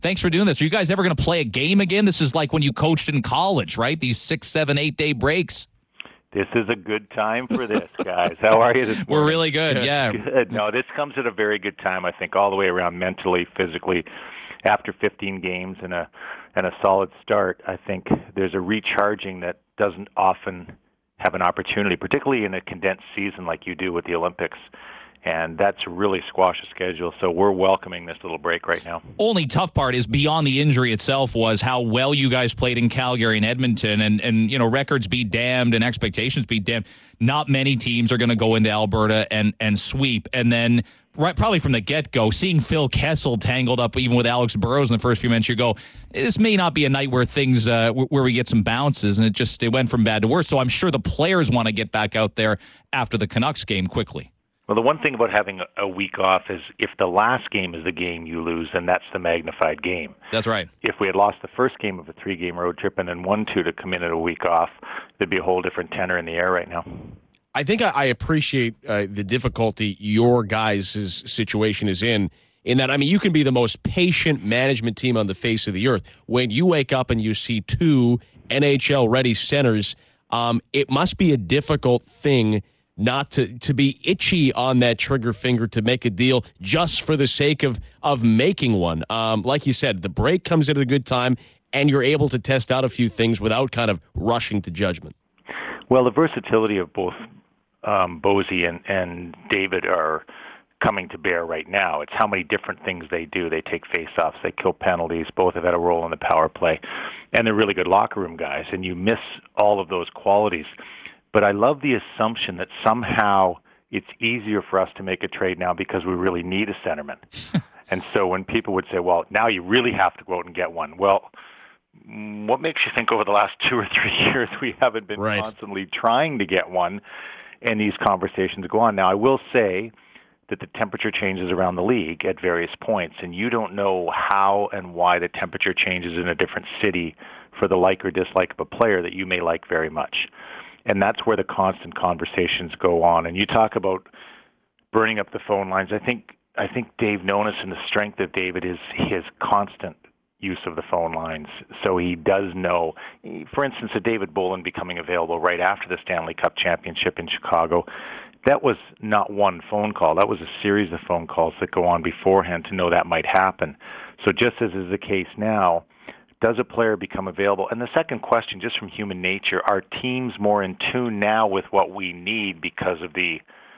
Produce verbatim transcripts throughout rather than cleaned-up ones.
Thanks for doing this. Are you guys ever going to play a game again? This is like when you coached in college, right? These six, seven, eight day breaks. This is a good time for this, guys. How are you this morning? We're really good, yeah. Good. No, this comes at a very good time, I think, all the way around mentally, physically. After fifteen games and a and a solid start, I think there's a recharging that doesn't often have an opportunity, particularly in a condensed season like you do with the Olympics. And that's really squashed the schedule, so we're welcoming this little break right now. Only tough part is beyond the injury itself was how well you guys played in Calgary and Edmonton, and, and you know, records be damned and expectations be damned. Not many teams are going to go into Alberta and, and sweep, and then right, probably from the get-go, seeing Phil Kessel tangled up even with Alex Burrows in the first few minutes, you go, this may not be a night where things, uh, where we get some bounces, and it just, it went from bad to worse. So I'm sure the players want to get back out there after the Canucks game quickly. Well, the one thing about having a week off is if the last game is the game you lose, then that's the magnified game. That's right. If we had lost the first game of a three-game road trip and then won two to come in at a week off, there'd be a whole different tenor in the air right now. I think I, I appreciate uh, the difficulty your guys' situation is in, in that, I mean, you can be the most patient management team on the face of the earth. When you wake up and you see two N H L-ready centers, um, it must be a difficult thing not to, to be itchy on that trigger finger to make a deal just for the sake of, of making one. Um, like you said, the break comes at a good time, and you're able to test out a few things without kind of rushing to judgment. Well, the versatility of both um, Bozy and, and David are coming to bear right now. It's how many different things they do. They take face-offs, they kill penalties, both have had a role in the power play, and they're really good locker room guys, and you miss all of those qualities. But I love the assumption that somehow it's easier for us to make a trade now because we really need a centerman. And so when people would say, well, now you really have to go out and get one. Well, what makes you think over the last two or three years we haven't been right. constantly trying to get one, and these conversations go on? Now, I will say that the temperature changes around the league at various points, and you don't know how and why the temperature changes in a different city for the like or dislike of a player that you may like very much. And that's where the constant conversations go on. And you talk about burning up the phone lines. I think I think Dave Nonis and the strength of David is his constant use of the phone lines. So he does know, for instance, a David Bolland becoming available right after the Stanley Cup championship in Chicago. That was not one phone call. That was a series of phone calls that go on beforehand to know that might happen. So just as is the case now, does a player become available? And the second question, just from human nature, are teams more in tune now with what we need because of the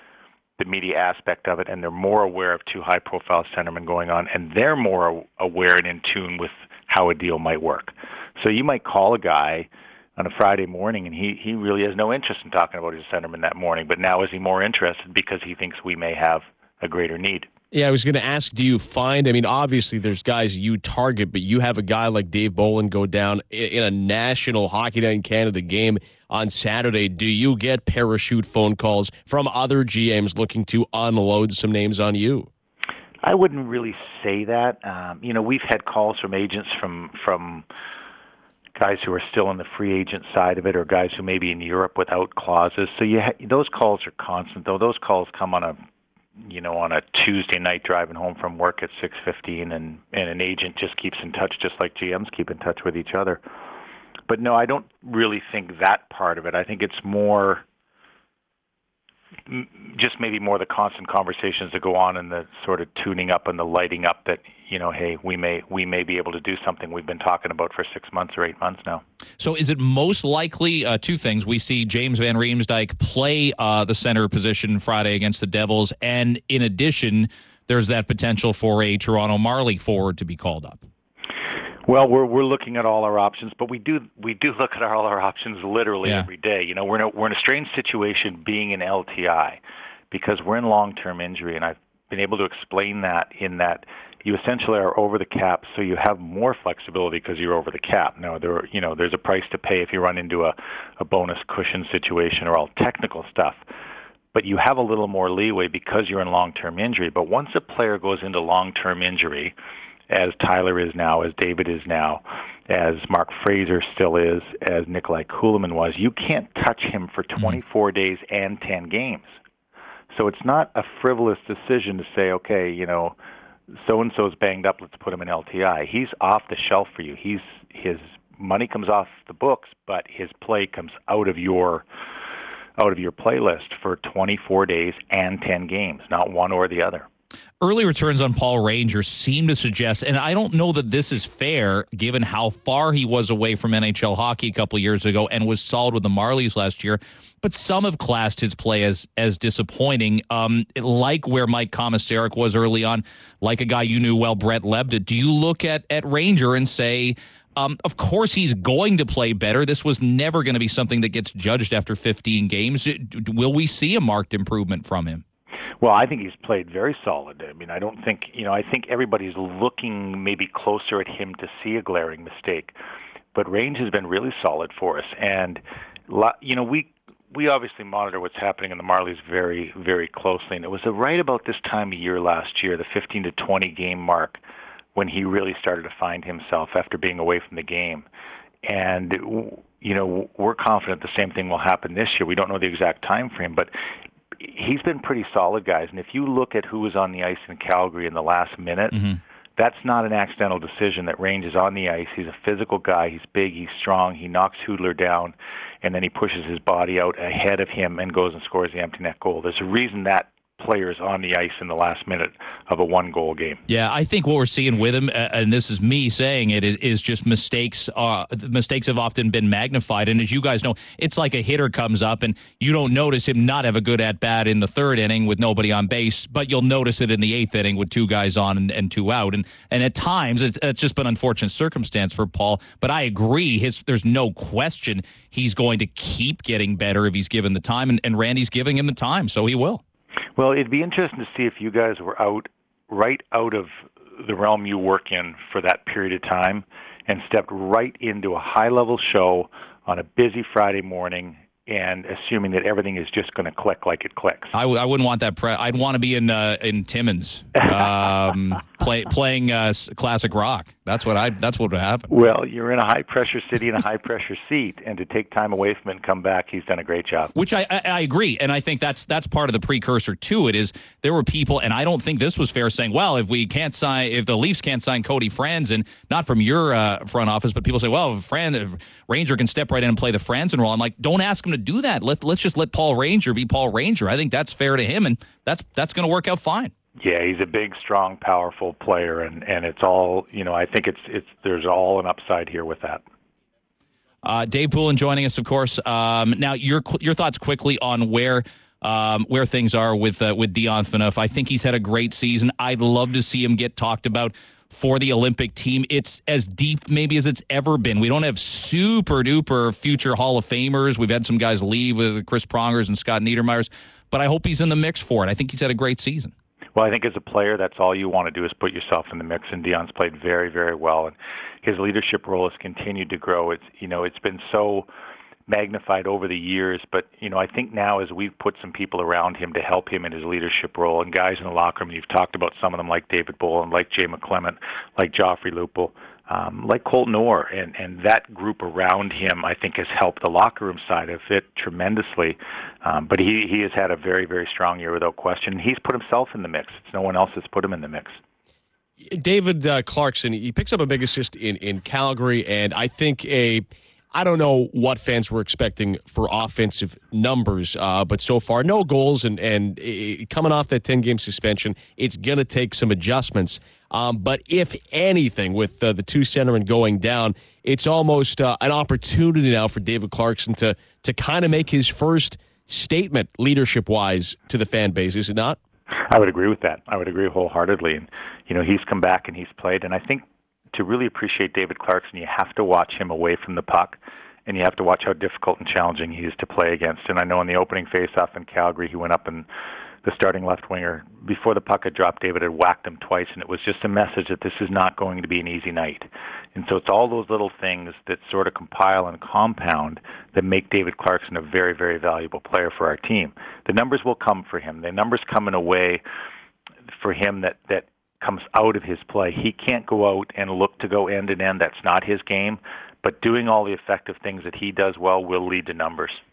the media aspect of it, and they're more aware of two high-profile centermen going on, and they're more aware and in tune with how a deal might work. So you might call a guy on a Friday morning, and he, he really has no interest in talking about his centerman that morning, but now is he more interested because he thinks we may have a greater need? Yeah, I was going to ask, do you find, I mean, obviously there's guys you target, but you have a guy like Dave Bolland go down in a National Hockey Night in Canada game on Saturday. Do you get parachute phone calls from other G Ms looking to unload some names on you? I wouldn't really say that. Um, you know, we've had calls from agents from from guys who are still on the free agent side of it, or guys who may be in Europe without clauses. So you ha- those calls are constant, though. Those calls come on a you know, on a Tuesday night driving home from work at six fifteen, and, and an agent just keeps in touch just like G Ms keep in touch with each other. But no, I don't really think that part of it. I think it's more just maybe more the constant conversations that go on and the sort of tuning up and the lighting up that, you know, hey, we may we may be able to do something we've been talking about for six months or eight months now. So is it most likely, uh, two things, we see James Van Riemsdyk play uh, the center position Friday against the Devils, and in addition, there's that potential for a Toronto Marley forward to be called up? Well, we're we're looking at all our options, but we do we do look at all our options literally yeah. every day. You know, we're in a, we're in a strange situation being in L T I because we're in long-term injury, and I've been able to explain that in that you essentially are over the cap, so you have more flexibility because you're over the cap. Now, there you know there's a price to pay if you run into a, a bonus cushion situation or all technical stuff. But you have a little more leeway because you're in long-term injury. But once a player goes into long-term injury, as Tyler is now, as David is now, as Mark Fraser still is, as Nikolai Kulemin was, you can't touch him for twenty-four mm-hmm. days and ten games. So it's not a frivolous decision to say, okay, you know, so-and-so's banged up, let's put him in L T I. He's off the shelf for you. He's his money comes off the books, but his play comes out of your out of your playlist for twenty-four days and ten games, not one or the other. Early returns on Paul Ranger seem to suggest, and I don't know that this is fair given how far he was away from N H L hockey a couple of years ago and was solid with the Marlies last year, but some have classed his play as as disappointing, um, like where Mike Komisarek was early on, like a guy you knew well, Brett Lebda. Do you look at, at Ranger and say, um, of course he's going to play better. This was never going to be something that gets judged after fifteen games. Will we see a marked improvement from him? Well, I think he's played very solid. I mean, I don't think, you know, I think everybody's looking maybe closer at him to see a glaring mistake. But Range has been really solid for us. And, you know, we we obviously monitor what's happening in the Marlies very, very closely. And it was right about this time of year last year, the fifteen to twenty game mark, when he really started to find himself after being away from the game. And, you know, we're confident the same thing will happen this year. We don't know the exact time frame, but he's been pretty solid, guys. And if you look at who was on the ice in Calgary in the last minute, mm-hmm. that's not an accidental decision that Range is on the ice. He's a physical guy. He's big. He's strong. He knocks Hudler down, and then he pushes his body out ahead of him and goes and scores the empty net goal. There's a reason that players on the ice in the last minute of a one-goal game. Yeah, I think what we're seeing with him, uh, and this is me saying it, is, is just mistakes. Uh, mistakes have often been magnified, and as you guys know, it's like a hitter comes up, and you don't notice him not have a good at-bat in the third inning with nobody on base, but you'll notice it in the eighth inning with two guys on and, and two out. And and at times, it's, it's just been an unfortunate circumstance for Paul, but I agree, his there's no question he's going to keep getting better if he's given the time, and, and Randy's giving him the time, so he will. Well, it'd be interesting to see if you guys were out, right out of the realm you work in for that period of time and stepped right into a high-level show on a busy Friday morning and assuming that everything is just going to click like it clicks. I, w- I wouldn't want that. Pre- I'd want to be in uh, in Timmins um, play, playing uh, classic rock. That's what I. That's what would happen. Well, you're in a high-pressure city in a high-pressure seat, and to take time away from it and come back, he's done a great job. Which I, I, I agree, and I think that's that's part of the precursor to it. Is there were people, and I don't think this was fair, saying, "Well, if we can't sign, if the Leafs can't sign Cody Franzen, not from your uh, front office, but people say, well, if Fran, if Ranger can step right in and play the Franzen role." I'm like, don't ask him to do that. Let let's just let Paul Ranger be Paul Ranger. I think that's fair to him, and that's that's going to work out fine. Yeah, he's a big, strong, powerful player, and, and it's all, you know, I think it's it's there's all an upside here with that. Uh, Dave Poulin joining us, of course. Um, now, your your thoughts quickly on where um, where things are with uh, with Dion Phaneuf. I think he's had a great season. I'd love to see him get talked about for the Olympic team. It's as deep maybe as it's ever been. We don't have super duper future Hall of Famers. We've had some guys leave with Chris Prongers and Scott Niedermayers, but I hope he's in the mix for it. I think he's had a great season. Well, I think as a player, that's all you want to do is put yourself in the mix, and Dion's played very, very well, and his leadership role has continued to grow. It's, you know, it's been so magnified over the years, but, you know, I think now as we've put some people around him to help him in his leadership role, and guys in the locker room, you've talked about some of them like David Bolland, like Jay McClement, like Joffrey Lupul, um, like Colton Orr, and, and that group around him, I think, has helped the locker room side of it tremendously. Um, but he, he has had a very, very strong year without question. He's put himself in the mix. It's no one else that's put him in the mix. David uh, Clarkson, he picks up a big assist in, in Calgary, and I think a I don't know what fans were expecting for offensive numbers, uh, but so far, no goals, and, and uh, coming off that ten-game suspension, it's going to take some adjustments. Um, but if anything, with uh, the two centermen going down, it's almost uh, an opportunity now for David Clarkson to to kind of make his first statement leadership-wise to the fan base, is it not? I would agree with that. I would agree wholeheartedly. And, you know, he's come back and he's played, and I think to really appreciate David Clarkson, you have to watch him away from the puck, and you have to watch how difficult and challenging he is to play against. And I know in the opening faceoff in Calgary, he went up and the starting left winger, before the puck had dropped, David had whacked him twice, and it was just a message that this is not going to be an easy night. And so it's all those little things that sort of compile and compound that make David Clarkson a very, very valuable player for our team. The numbers will come for him. The numbers come in a way for him that, that comes out of his play. He can't go out and look to go end and end. That's not his game. But doing all the effective things that he does well will lead to numbers.